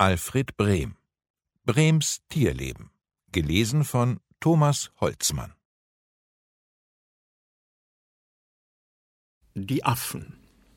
Alfred Brehm. Brehms Tierleben. Gelesen von Thomas Holzmann. Die Affen.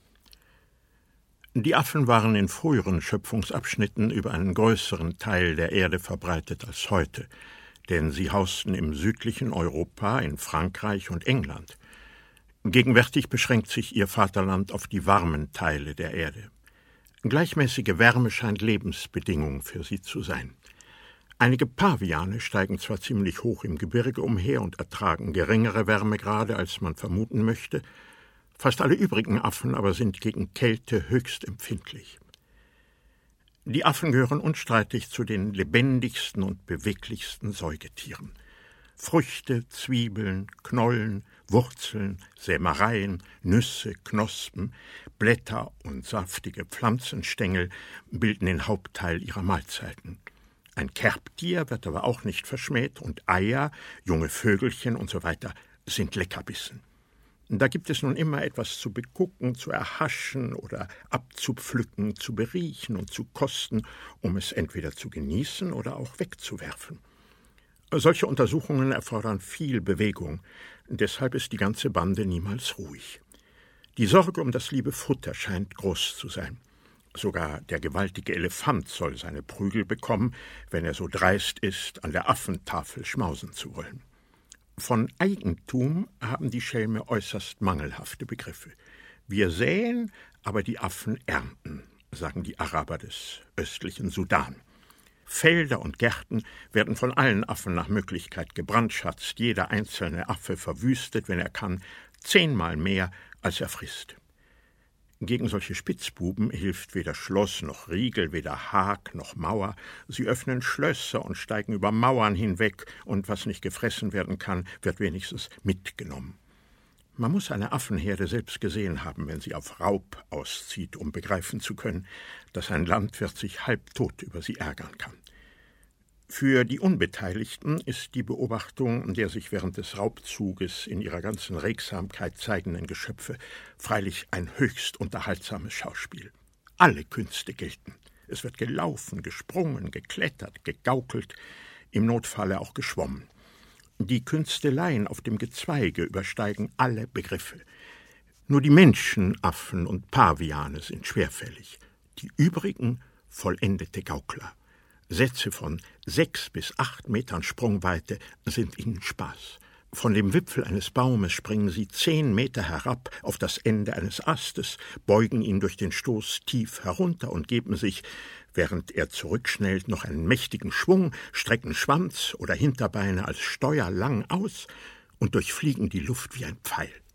Die Affen waren in früheren Schöpfungsabschnitten über einen größeren Teil der Erde verbreitet als heute, denn sie hausten im südlichen Europa, in Frankreich und England. Gegenwärtig beschränkt sich ihr Vaterland auf die warmen Teile der Erde. Gleichmäßige Wärme scheint Lebensbedingung für sie zu sein. Einige Paviane steigen zwar ziemlich hoch im Gebirge umher und ertragen geringere Wärmegrade, als man vermuten möchte, fast alle übrigen Affen aber sind gegen Kälte höchst empfindlich. Die Affen gehören unstreitig zu den lebendigsten und beweglichsten Säugetieren. Früchte, Zwiebeln, Knollen, Wurzeln, Sämereien, Nüsse, Knospen, Blätter und saftige Pflanzenstängel bilden den Hauptteil ihrer Mahlzeiten. Ein Kerbtier wird aber auch nicht verschmäht und Eier, junge Vögelchen usw. sind Leckerbissen. Da gibt es nun immer etwas zu begucken, zu erhaschen oder abzupflücken, zu beriechen und zu kosten, um es entweder zu genießen oder auch wegzuwerfen. Solche Untersuchungen erfordern viel Bewegung, deshalb ist die ganze Bande niemals ruhig. Die Sorge um das liebe Futter scheint groß zu sein. Sogar der gewaltige Elefant soll seine Prügel bekommen, wenn er so dreist ist, an der Affentafel schmausen zu wollen. Von Eigentum haben die Schelme äußerst mangelhafte Begriffe. Wir säen, aber die Affen ernten, sagen die Araber des östlichen Sudan. Felder und Gärten werden von allen Affen nach Möglichkeit gebrandschatzt, jeder einzelne Affe verwüstet, wenn er kann, 10-mal mehr, als er frisst. Gegen solche Spitzbuben hilft weder Schloss noch Riegel, weder Hag noch Mauer. Sie öffnen Schlösser und steigen über Mauern hinweg, und was nicht gefressen werden kann, wird wenigstens mitgenommen. Man muss eine Affenherde selbst gesehen haben, wenn sie auf Raub auszieht, um begreifen zu können, dass ein Landwirt sich halbtot über sie ärgern kann. Für die Unbeteiligten ist die Beobachtung der sich während des Raubzuges in ihrer ganzen Regsamkeit zeigenden Geschöpfe freilich ein höchst unterhaltsames Schauspiel. Alle Künste gelten. Es wird gelaufen, gesprungen, geklettert, gegaukelt, im Notfalle auch geschwommen. Die Künsteleien auf dem Gezweige übersteigen alle Begriffe. Nur die Menschenaffen und Paviane sind schwerfällig, die übrigen vollendete Gaukler. Sätze von 6 bis 8 Metern Sprungweite sind ihnen Spaß. Von dem Wipfel eines Baumes springen sie 10 Meter herab auf das Ende eines Astes, beugen ihn durch den Stoß tief herunter und geben sich, während er zurückschnellt, noch einen mächtigen Schwung, strecken Schwanz oder Hinterbeine als Steuer lang aus und durchfliegen die Luft wie ein Pfeil.